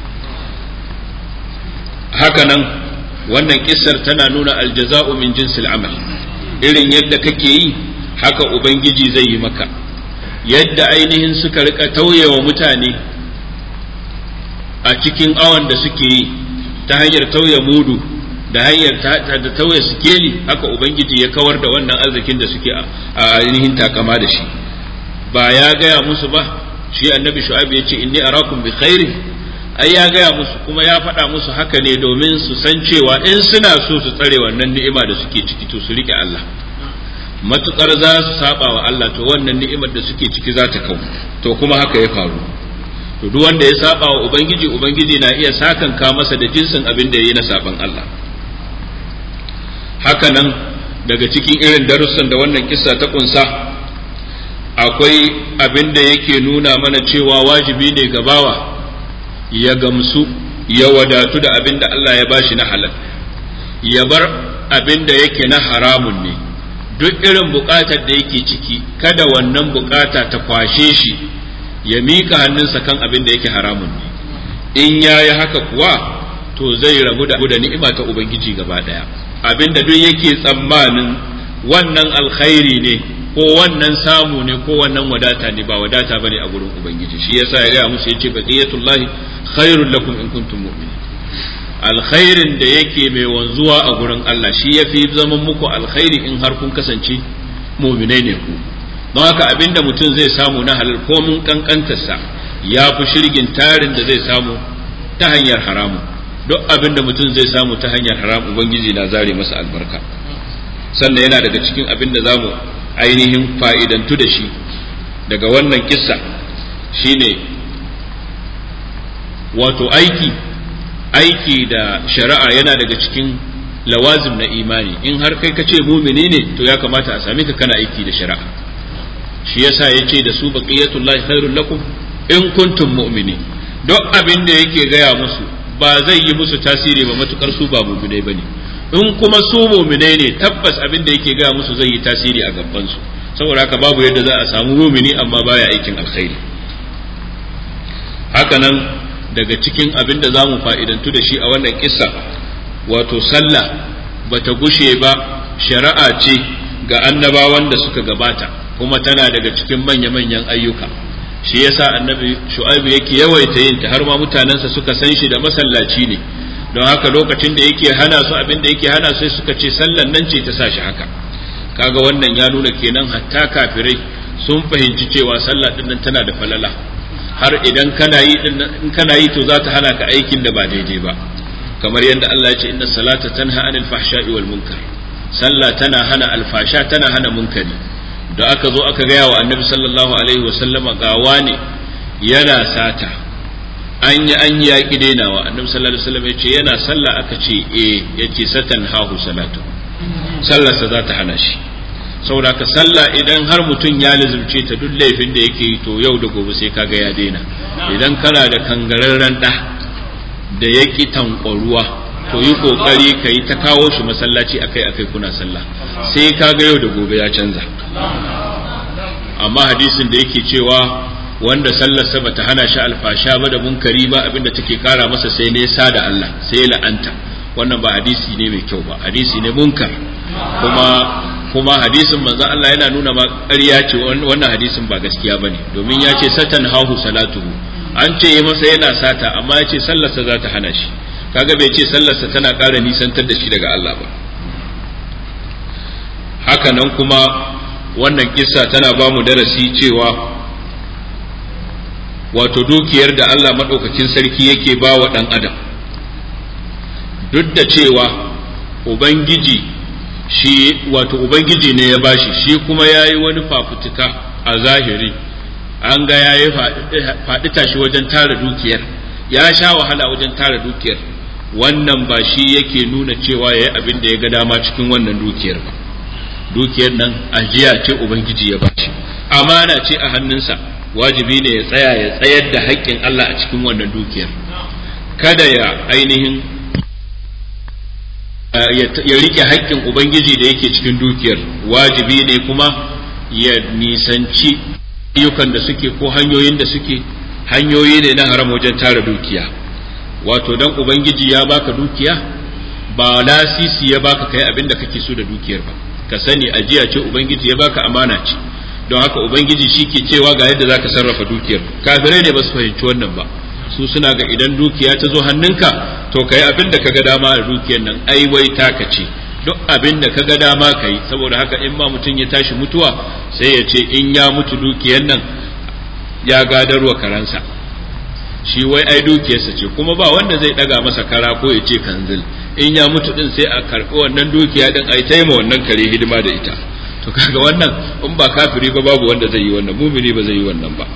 hakanan wannan kissar tana nuna aljaza'u min jinsil amal irin yadda kake yi haka ubangiji zai yi maka yadda ainihin suka rika tauyewa mutane a cikin awan da suke yi ta hanyar tauye mudu da hanyar da tauye sikeli haka ubangiji ya kawar da wannan arzikin da suke a ainihin takama da shi ba ya gaya musu ba shi annabi shu'aib ya ce inni arakum bi khairin ai ya gaya musu kuma ya faɗa musu haka ne domin su san cewa in suna so su tsare wannan ni'ima da suke ciki to su rike Allah matukar za su saba wa Allah to wannan ni'imar da suke ciki za ta kau to kuma haka ya faru to duk wanda ya saba wa ubangiji ubangiji na iya sakanka masa da jinsin abin da yayi na saban Allah haka nan daga cikin irin darussan da wannan kissa ta kunsa akwai abin da yake nuna mana cewa wajibi ne ga bawa ya gamsu ya wadatu da abin da Allah ya bashi na halal ya bar abin da yake na haramun ne duk irin bukatar da yake ciki kada wannan bukata ta kwashe shi ya mika hannunsa kan abin da yake haramun ne in yayi haka kuwa to zai rabu da ni'ima ta ubangiji gaba daya abin da duk yake tsammanin wannan alkhairi ne ko wannan samu ne ko wannan wadata ne ba wadata bane a gurin ubangiji shi yasa ya gaya musu yace baqiyatullahi khairul lakum in kuntum mu'minin alkhairin da yake mai wanzuwa a gurin Allah shi yafi zaman muku alkhairi in har kun kasance mu'minai ne ku don haka abinda mutum zai samu na halal ko mun kankantarsa ya fi shirgin tarin da zai samu ta hanyar haramu duk abin da mutum zai samu ta hanyar haram ubangiji na zare masa albarka. Sannan yana daga cikin abin da zamu ainihin fa'idantu da shi daga wannan kissa shine wato aiki aiki da shari'a yana daga cikin lawazim na imani. In har kai kace mumini ne to ya kamata a same ka kana aiki da shari'a. Shi yasa yace da su baqiyatullahi khairul lakum in kuntum mu'minin. Duk abin da yake gaya musu ba zai yi musu tasiri ba matukar su ba mu'minai bane. In kuma su mu'minai ne tabbas abin da yake gaya musu zai yi tasiri a gaban su. Saboda haka babu yadda za a samu mu'mini amma baya aikin alkhairi. Haka nan daga cikin abin da zamu fa'idantu da shi a wannan kissa wato sallah bata gushe ba shari'a ce ga annabawan da suka gabata kuma tana daga cikin manya-manyan ayyuka. Shi yasa annabi Shu'aibu yake yawaita yin ta har ma mutanensa suka san shi da masallaci ne. Don haka lokacin da yake hana su abin da yake hana sai suka ce sallan nan ce ta sa shi haka. Kaga wannan ya nuna kenan hatta kafirai sun fahimci cewa sallah din nan tana da falala. Har idan kana yi din in kana yi to za ta hana ka aikin da ba daidai ba. Kamar yadda Allah ya ce inna salata tanha anil fahsha'i wal munkar. Sallah tana hana alfasha tana hana munkari. Da aka zo aka gaya wa annabi sallallahu alaihi wasallama gawa ne yana sata an yi an yi yaƙi dainawa. Annabi sallallahu alaihi wasallam ya ce yana sallah, aka ce eh, ya ce satan hahu salatu, sallarsa za ta hana shi. Saboda ka sallah idan har mutum ya lizumce ta duk laifin da yake yi to yau da gobe sai kaga ya daina. Idan kana da kangararren da da yaki tankwaruwa to yi kokari ka yi ta kawo shi masallaci akai akai kuna sallah sai kaga yau da gobe ya canza. Amma hadisin da yake cewa wanda sallar sa bata hana shi alfasha ba da munkari ba abinda take kara masa sai nesa da Allah sai la'anta, wannan ba hadisi ne mai kyau ba, hadisi ne munkar. kuma kuma hadisin manzon Allah yana nuna ma ƙarya ce, wannan hadisin ba gaskiya bane, domin ya ce satan hahu salatuhu, an ce yi masa yana sata amma ya ce sallarsa za ta hana shi, kaga bai ce sallarsa tana ƙara nisantar da shi daga Allah ba. Haka nan kuma wannan kissa tana ba mu darasi cewa wato dukiyar da Allah maɗaukakin sarki yake ba wa ɗan adam, duk da cewa ubangiji shi wato ubangiji ne ya bashi, shi kuma ya yi wani fafutuka a zahiri, an ga ya yi faɗi tashi wajen tara dukiyar, ya sha wahala wajen tara dukiyar, wannan ba shi yake nuna cewa ya yi abin da ya ga dama cikin wannan dukiyar ba. Dukiyar nan ajiya ce ubangiji ya bashi, amana ce a hannunsa, wajibi ne ya tsaya ya tsayar da haƙƙin Allah a cikin wannan dukiyar, kada ya ainihin ya rike haƙƙin ubangiji da yake cikin dukiyar. Wajibi ne kuma ya nisanci ayyukan da suke ko hanyoyin da suke hanyoyi ne na haram wajen tara dukiya. Wato dan ubangiji ya baka dukiya ba lasisi ya baka kai abin da kake so da dukiyar ba, ka sani ajiya ce ubangiji ya baka, amana ce. Don haka ubangiji shi ke cewa ga yadda zaka sarrafa dukiyar. Kafirai ne ba su fahimci wannan ba, su suna ga idan dukiya ta zo hannunka to kai abin da kaga dama da dukiyar nan, ai wai taka ce, duk abin da kaga dama kai. Saboda haka in ma mutum ya tashi mutuwa sai ya ce in ya mutu dukiyar nan ya gadarwa karansa, shi wai ai dukiyarsa ce, kuma ba wanda zai daga masa kara ko ya ce kanzil. In ya mutu din sai a karɓi wannan dukiya din ai taima wannan kare hidima da ita. To kaga wannan in ba kafiri ba babu wanda zai yi wannan, mumini ba zai yi wannan ba.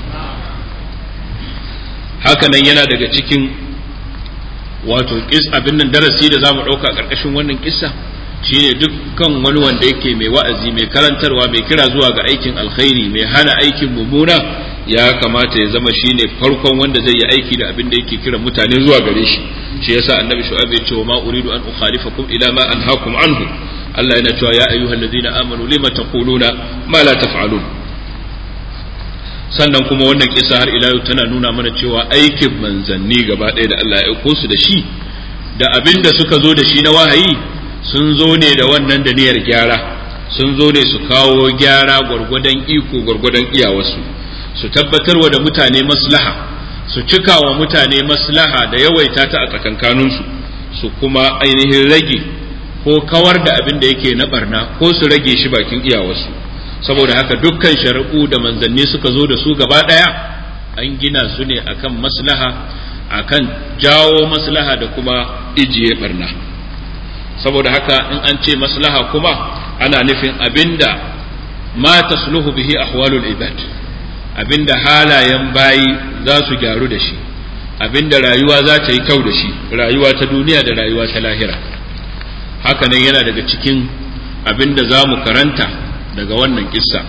Haka nan yana daga cikin wato kis abin nan darasi da zamu dauka karkashin wannan kissa shine dukkan wani wanda yake mai wa'azi, mai karantarwa, mai kira zuwa ga aikin alkhairi, mai hana aikin mummuna, ya kamata ya zama shine farkon wanda zai yi aiki da abin da yake kira mutane zuwa gare shi. Shi yasa annabi Shu'aib ya ce wa ma uridu an ukhalifakum ila ma anhaakum anhu, Allah yana cewa ya ayyuhallazina amanu lima taquluna ma la taf'alun. Sannan kuma wannan kisa har ila yau tana nuna mana cewa aikin manzanni gaba ɗaya da Allah ya aiko su da shi da abin da suka zo da shi na wahayi sun zo ne da wannan da niyyar gyara, sun zo ne su kawo gyara gwargwadon iko gwargwadon iyawarsu, su tabbatarwa da mutane maslaha, su cika wa mutane maslaha da yawaita ta a tsakankaninsu, su kuma ainihin rage ko kawar da abin da yake na barna ko su rage shi bakin iyawarsu. Saboda haka dukkan shari'u da manzanni suka zo da su gaba ɗaya an gina su ne akan maslaha akan jawo maslaha da kuma ijiye barna. Saboda haka in an ce maslaha kuma ana nufin abinda ma tasluhu bihi ahwalul ibad, abinda halayen bayi za su gyaru da shi, abinda rayuwa za ta yi kyau da shi, rayuwa ta duniya da rayuwa ta lahira. Haka nan yana daga cikin abinda za mu karanta daga wannan kissa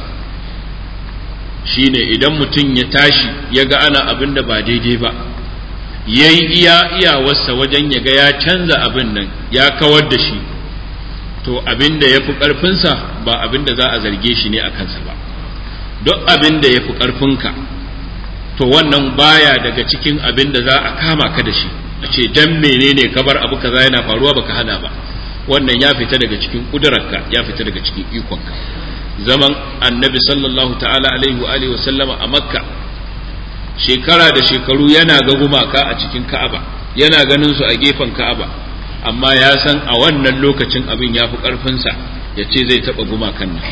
shine idan mutum ya tashi ya ga ana abinda ba daidai ba, yayi iya iyawarsa wajen ya ga ya canza abin nan, ya kawar da shi, to abinda ya fi ƙarfinsa ba abinda za a zarge shi ne a kansa ba. Duk abinda ya fi ƙarfinka to wannan baya daga cikin abinda za a kama ka da shi a ce dan menene ka bar abu kaza yana faruwa baka hana ba. Wannan ya fita daga cikin kudurarka, ya fita daga cikin ikonka. Zaman annabi sallallahu ta'ala alaihi wa alihi wa sallama a Makka shekara da shekaru yana ga gumaka a cikin Ka'aba, yana ganin su a gefen Ka'aba, amma ya san a wannan lokacin abin ya fi ƙarfinsa ya ce zai taɓa gumakan nan.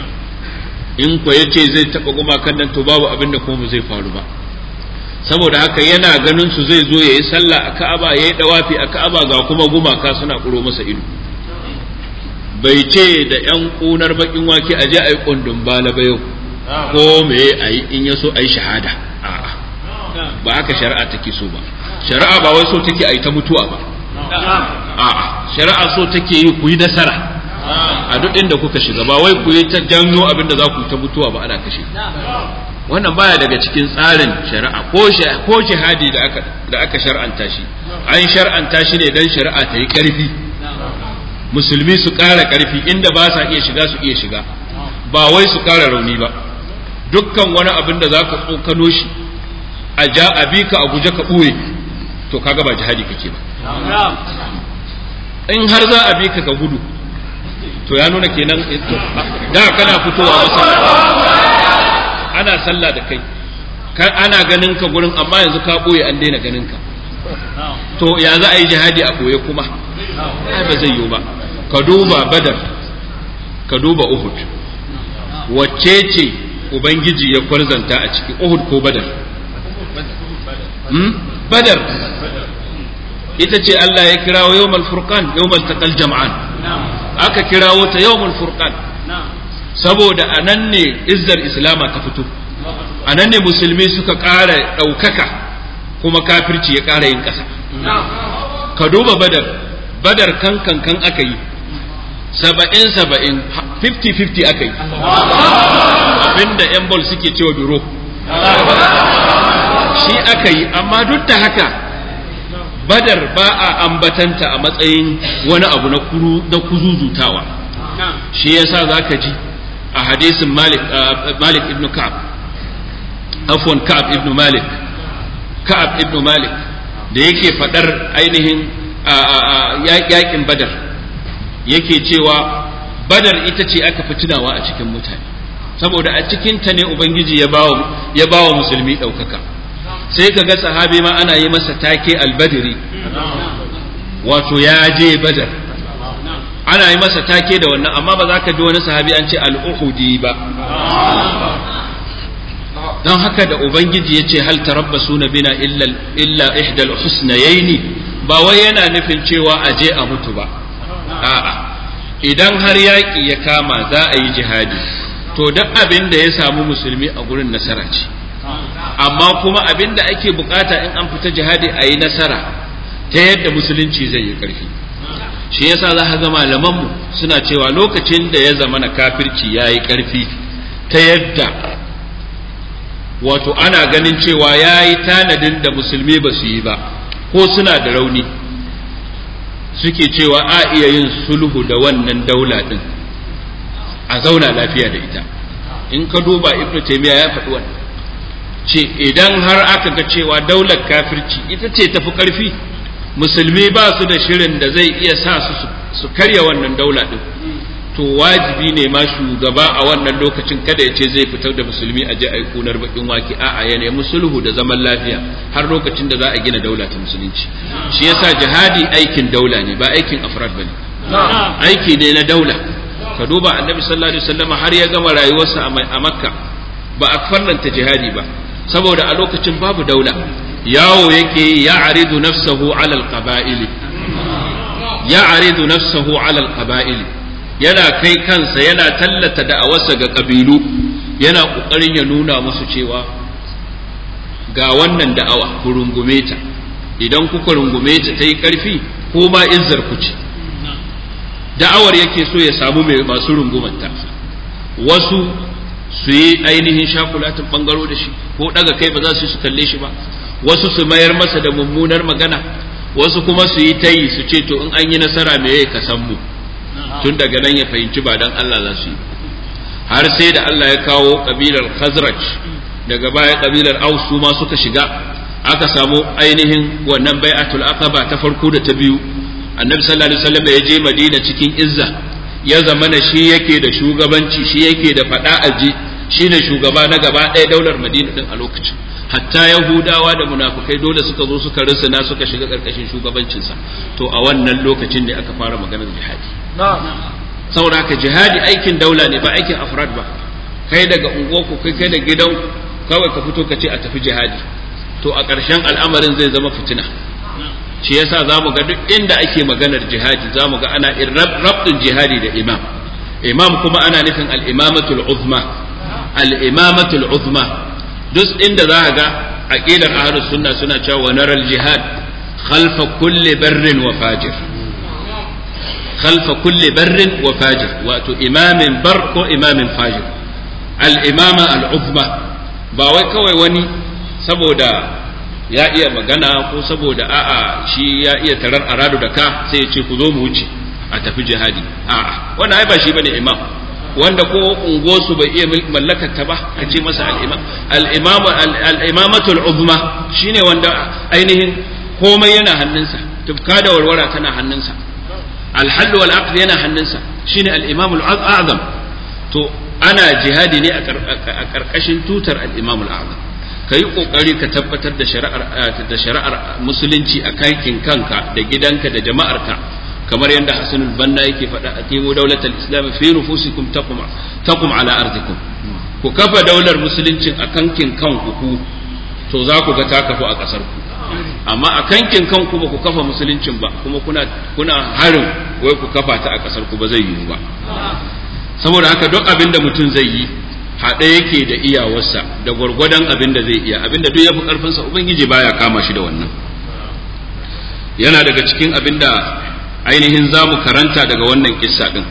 In ko ya ce zai taɓa gumakan nan to babu abin da kuma zai faru ba. Saboda haka yana ganin su zai zo ya yi sallah a Ka'aba, ya yi ɗawafi a Ka'aba, ga kuma gumaka suna ƙuro masa ido. Bai ce da ‘yan ƙunar baƙin wake a je a yi ƙundun bala ba yau, ko me a yi in ya so a yi shahada. A'a, ba haka shari'a take so ba. Shari'a ba wai so take a yi ta mutuwa ba. A'a, shari'a so take yi ku yi nasara a duk inda kuka shiga, ba wai ku yi ta janyo abin da za ku yi ta mutuwa ba ana kashe. Wannan baya daga cikin tsarin shari'a ko jihadi da aka da aka shar'anta shi. An shar'anta shi ne dan shari'a ta yi ƙarfi, musulmi su ƙara ƙarfi, inda ba sa iya shiga su iya shiga, ba wai su ƙara rauni ba. Dukkan wani abin da za ka tsokano shi a ja a bi ka a guje ka ɓoye, to kaga ba jihadi kake ba. In har za a bi ka ka gudu, to ya nuna kenan da kana fitowa ana sallah da kai, ana ganin ka gurin, amma yanzu ka ɓoye, an daina ganin ka. To ya za a yi jihadi a ɓoye kuma? Ai ba zai yiwu ba. Ka duba Badar, ka duba Uhud, wacce ce Ubangiji ya kwarzanta a ciki, Uhud ko Badar? Hmm? Badar ita ce Allah ya kirawo yawmal furqan, yawmal taqal jam'an, aka kirawo ta yawmal furqan saboda anan ne izzar islama ta fito, anan ne musulmi suka ƙara ɗaukaka kuma kafirci ya ƙara yin ƙasa. Ka duba Badar, Badar kan kan kan aka yi, saba'in saba'in, fifty fifty aka yi, abinda yan bol suke cewa biro shi aka yi. Amma duk da haka Badar ba a ambatanta a matsayin wani abu na kuru na kuzuzutawa. Shi yasa zaka ji a hadisin Malik Malik ibn Ka'ab, afwan Ka'ab ibn Malik, Ka'ab ibn Malik da yake fadar ainihin yakin Badar, yake cewa Badar ita ce aka fi tunawa a cikin mutane, saboda a cikin ta ne Ubangiji ya bawa ya bawa musulmi ɗaukaka. Sai ka ga sahabi ma ana yi masa take albadiri, wato ya je Badar, ana yi masa take da wannan, amma ba za ka ji wani sahabi an ce al-Uhudi ba. Don haka da Ubangiji ya ce hal tarabbasuna bina illa illa ihdal husnayaini, ba wai yana nufin cewa a je a mutu ba. A'a, idan har yaƙi ya kama za a yi jihadi, to duk abin da ya samu musulmi a gurin nasara ce. Amma kuma abin da ake bukata in an fita jihadi a yi nasara ta yadda musulunci zai yi ƙarfi. Shi yasa za ka ga malamanmu suna cewa lokacin da ya zama na kafirci ya yi ƙarfi ta yadda wato ana ganin cewa ya yi tanadin da musulmi ba su yi ba, ko suna da rauni, suke cewa a iya yin sulhu da wannan daula din a zauna lafiya da ita. In ka duba Ibn Taymiyyah ya faɗi wannan, ce idan har aka ga cewa daular kafirci ita ce tafi ƙarfi, musulmi ba su da shirin da zai iya sa su su karya wannan daula din, to wajibi ne ma shugaba a wannan lokacin kada ya ce zai fitar da musulmi a je a yi kunar bakin wake, a'a ya nemi sulhu da zaman lafiya har lokacin da za a gina daula ta musulunci. Shi yasa jihadi aikin daula ne, ba aikin afrad bane, aiki ne na daula. Ka duba Annabi sallallahu alaihi wasallam har ya gama rayuwarsa a Makka ba a farlanta jihadi ba, saboda a lokacin babu daula, yawo yake ya'ridu nafsahu 'ala al-qaba'il ya'ridu nafsahu 'ala al-qaba'il yana kai kansa yana tallata da'awarsa ga kabilu yana kokarin ya nuna musu cewa ga wannan da'awa ku rungume ta idan kuka rungume ta tayi karfi ko ma izzar ku ce da'awar yake so ya samu mai masu rungumarta wasu su yi ainihin shakulatin bangaro da shi ko daga kai ba za su su kalle shi ba wasu su mayar masa da mummunar magana wasu kuma su yi tayi su ce to in an yi nasara me yake ka san mu tun daga nan ya fahimci ba dan Allah za su yi har sai da Allah ya kawo kabilar Khazraj daga baya kabilar Aus su ma suka shiga aka samu ainihin wannan bai'atul aqaba ta farko da ta biyu annabi sallallahu alaihi wasallam ya je Madina cikin izza ya zamana shi yake da shugabanci shi yake da fada aji shine shugaba na gaba ɗaya daular Madina din a lokacin hatta yahudawa da munafikai dole suka zo suka rusuna suka shiga karkashin shugabancinsa to a wannan lokacin ne aka fara maganar jihadi saboda haka jihadi aikin daula ne ba aikin afrad ba kai daga unguwarku kai kai da gidan kawai ka fito ka ce a tafi jihadi to a ƙarshen al'amarin zai zama fitina shi yasa zamu ga duk inda ake maganar jihadi zamu ga ana rabdin jihadi da imam imam kuma ana nufin al-imamatul uzma al-imamatul uzma duk inda za ga aqidar ahlus sunna suna cewa naral jihad khalfa kulli barrin wa fajir khalfa kulli barrin wa fajir wato imamin bar ko imamin fajir al-imama al-uzma ba wai kawai wani saboda ya iya magana ko saboda a'a shi ya iya tarar aradu da ka sai ya ce ku zo mu wuce a tafi jihadi a'a wannan ai ba shi bane imam wanda ko ungosu bai iya mallakar ta ba a ce masa al-imam al-imam al-imamatul uzma shine wanda ainihin komai yana hannunsa tufka da warwara tana hannunsa al-hall wal aqd yana hannunsa shine al-imam al-azam to ana jihadi ne a karkashin tutar al-imam al-azam ka yi ƙoƙari ka tabbatar da shari'ar da shari'ar musulunci a kankin kanka da gidanka da jama'arka kamar yadda Hassanul Banna yake faɗa a timu daulatul islam fi nufusikum taqum taqum ala ardikum ku kafa daular musuluncin a kankin kanku ku to za ku ga ta kafu a ƙasar ku amma a kankin kanku ba ku kafa musuluncin ba kuma kuna kuna harin wai ku kafa ta a ƙasar ku ba zai yiwu ba saboda haka duk abin da mutum zai yi haɗe yake da iyawarsa da gwargwadon abin da zai iya abin da duk ya fi ƙarfinsa ubangiji baya kama shi da wannan yana daga cikin abin da ainihin za mu karanta daga wannan kissa ɗin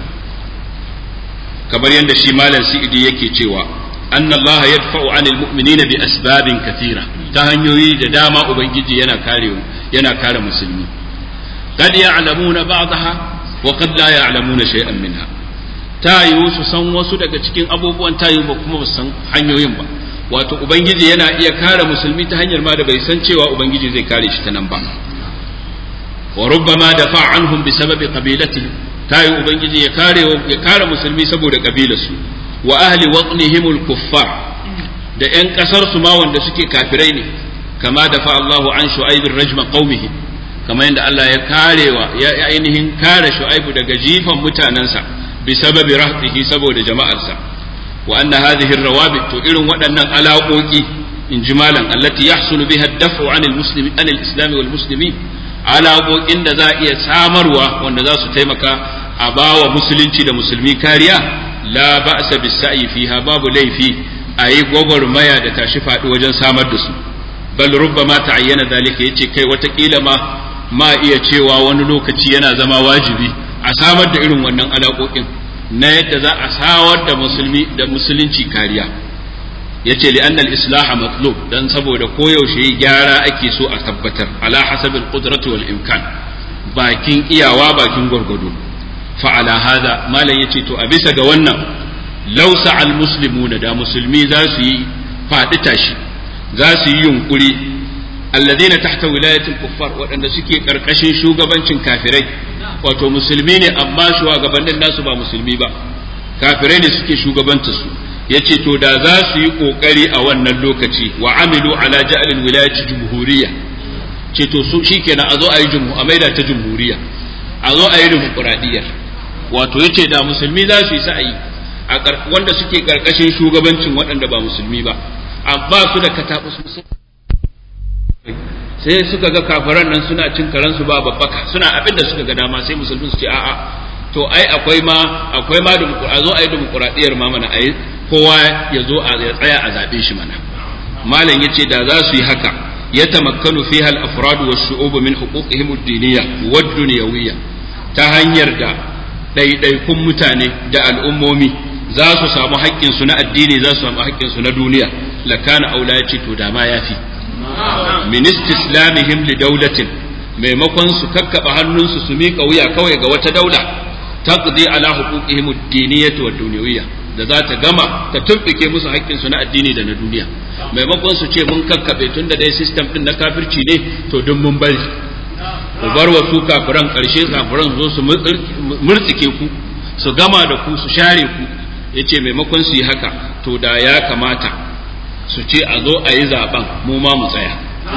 kamar yadda shi malam sa'idi yake cewa anna allaha yadfa'u 'anil mu'minina bi asbabin kathira ta hanyoyi da dama ubangiji yana kare yana kare musulmi qad ya'lamuna ba'daha wa qad la ya'lamuna shay'an minha ta yiwu su san wasu daga cikin abubuwan ta yiwu ba kuma ba san hanyoyin ba wato ubangiji yana iya kare musulmi ta hanyar ma da bai san cewa ubangiji zai kare shi ta nan ba wa rubbama dafa anhum bi sababi qabilatihi ta yiwu ubangiji ya kare ya kare musulmi saboda kabilarsu wa ahli watnihim al-kuffar da yan kasar su ma wanda suke kafirai ne kama dafa Allahu an shu'aib rajma qaumihi kama yanda Allah ya karewa ya ainihin kare shu'aibu daga jifan mutanansa بسبب رهطه سبب جماعة وأن هذه الروابط إرن ودنا علاقوكي إن جمالا التي يحصل بها الدفع عن المسلم عن الإسلام والمسلمين علاقوك إن ذا يسامروا وأن ذا ستيمك أبا ومسلمين دا مسلمين كاريا لا بأس بالسعي فيها باب لي فيه أي غبر ميا دا تشفى وجن سامر دسو بل ربما تعين ذلك يتي كي وتكيل ما ما iya cewa wani lokaci yana zama wajibi a samar da irin wannan alaƙoƙin na yadda za a sawar da musulmi da musulunci kariya yace li annal islah matlub dan saboda koyaushe gyara ake so a tabbatar ala hasabil qudrati wal imkan bakin iyawa bakin gurgudu fa ala hada malan yace to a bisa ga wannan law sa'al muslimuna da musulmi za su yi fadi tashi za su yi yunkuri alladhina tahta wilayatil kuffar wadanda suke karkashin shugabancin kafirai wato musulmi ne amma shugabannin nasu ba musulmi ba kafirai ne suke shugabanta su yace to da za su yi kokari a wannan lokaci wa amilu ala ja'al wilayati jumhuriyya ce to su shikenan a zo a yi jumhu a maida ta jumhuriyya a zo a yi dimokuraɗiyya wato yace da musulmi za su yi sa'ayi a wanda suke karkashin shugabancin waɗanda ba musulmi ba amma su da katabus musulmi sai suka ga kafiran nan suna cin karansu ba babbaka suna abin da suka ga dama, sai musulmi su ce a'a to ai akwai ma akwai ma a zo a yi dimokuraɗiyar ma mana ai kowa ya zo a tsaya a zaɓe shi mana. malam yace da za su yi haka ya tamakkanu fiha al-afrad wa shu'ub min huquqihim ad-diniyya wa ad-dunyawiyya, ta hanyar da ɗaiɗaikun mutane da al'ummomi za su samu haƙƙin su na addini, za su samu haƙƙin su na duniya, lakana aula yace to da ma yafi min istislamihim li dawlatin, maimakon su kakkaba hannunsu su miƙa wuya kawai ga wata daula taqdi ala huquqihim ad-diniyyah wa ad-dunyawiyya, da za ta gama ta tumbike musu haƙƙin su na addini da na duniya. Maimakon su ce mun kakkabe tun da dai system din na kafirci ne to duk mun bari ku bar wasu kafiran, karshe kafiran zo su murtsike ku su gama da ku su share ku. Yace maimakon su yi haka to da ya kamata su ce a zo a yi zaben mu ma mu tsaya,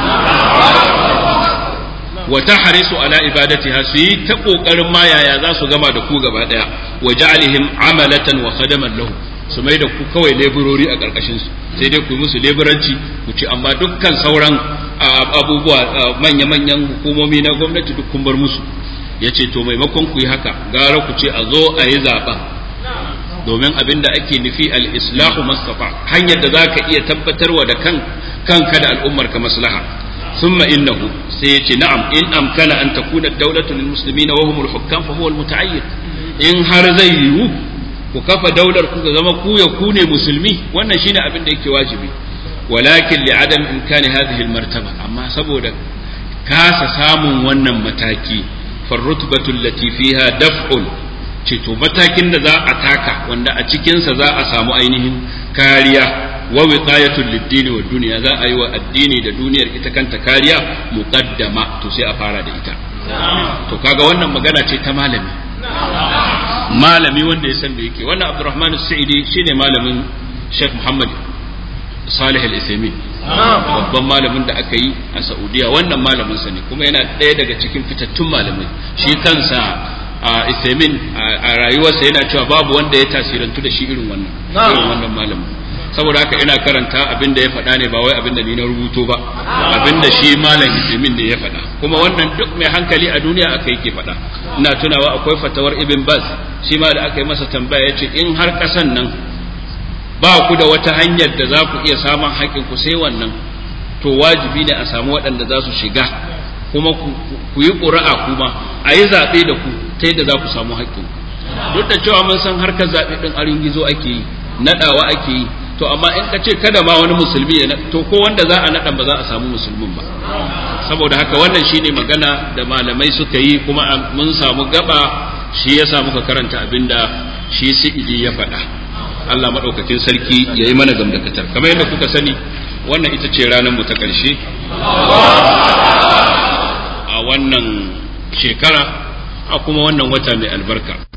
wa tahrisu ala ibadatiha, su yi ta kokarin ma yaya za su gama da ku gaba daya, wa ja'alihim amalatan wa khadaman lahu, su mai da ku kawai leburori a karkashin su, sai dai ku yi musu leburanci ku ci, amma dukkan sauran abubuwa manya-manyan hukumomi na gwamnati duk kun bar musu. Yace to maimakon ku yi haka gara ku ce a zo a yi zaben, domin abin da ake nufi al-islahu mastafa, hanyar da zaka iya tabbatarwa da kan kanka da al'ummar ka maslaha. thumma innahu, sai yace na'am in amkana an takuna ad-dawlatu lil muslimina wa hum al-hukam fa huwa al-muta'ayyid, in har zai yiwu ku kafa daular ku zama ku ya ku ne musulmi, wannan shine abin da yake wajibi. walakin li adam imkani hadhihi al-martaba, amma saboda kasa samun wannan mataki, farrutbatu allati fiha daf'un, ce to matakin da za a taka wanda a cikinsa za a samu ainihin kariya, wa wiqayatul lid-din wa dunya, za a yi wa addini da duniyar ita kanta kariya, muqaddama, to sai a fara da ita. To kaga wannan magana ce ta malami malami wanda ya san da yake. Wannan Abdurrahman as-Sa'idi shine malamin Sheikh Muhammad Salih al-Uthaymeen, babban malamin da aka yi a Saudiya. Wannan malamin sa ne kuma yana ɗaya daga cikin fitattun malamai. Shi kansa a Uthaymeen a rayuwarsa yana cewa babu wanda ya tasirantu da shi irin wannan irin wannan malamin. Saboda haka ina karanta abin da ya faɗa ne, ba wai abin da ni na rubuto ba, abin da shi malam Uthaymeen ne ya faɗa, kuma wannan duk mai hankali a duniya aka yake faɗa. Ina tunawa akwai fatawar Ibn Baz, shi ma da aka yi masa tambaya yace in har kasan nan ba ku da wata hanyar da za ku iya samun haƙƙin ku sai wannan, to wajibi ne a samu waɗanda za su shiga kuma ku yi ƙuri'a, kuma a yi zaɓe da ku ta yadda za ku samu haƙƙin. Duk da cewa mun san harkar zaɓe ɗin arin gizo ake yi, naɗawa ake yi, to amma in ka ce kada ma wani musulmi ya, to ko wanda za a naɗa ba za a samu musulmin ba. Saboda haka wannan shine magana da malamai suka yi, kuma mun samu gaba, shi yasa muka karanta abinda shi Sa'idi ya faɗa. Allah madaukakin sarki yayi mana gamdakatar. Kamar yadda kuka sani, wannan ita ce ranar mu ta ƙarshe a wannan shekara, a kuma wannan wata mai albarka.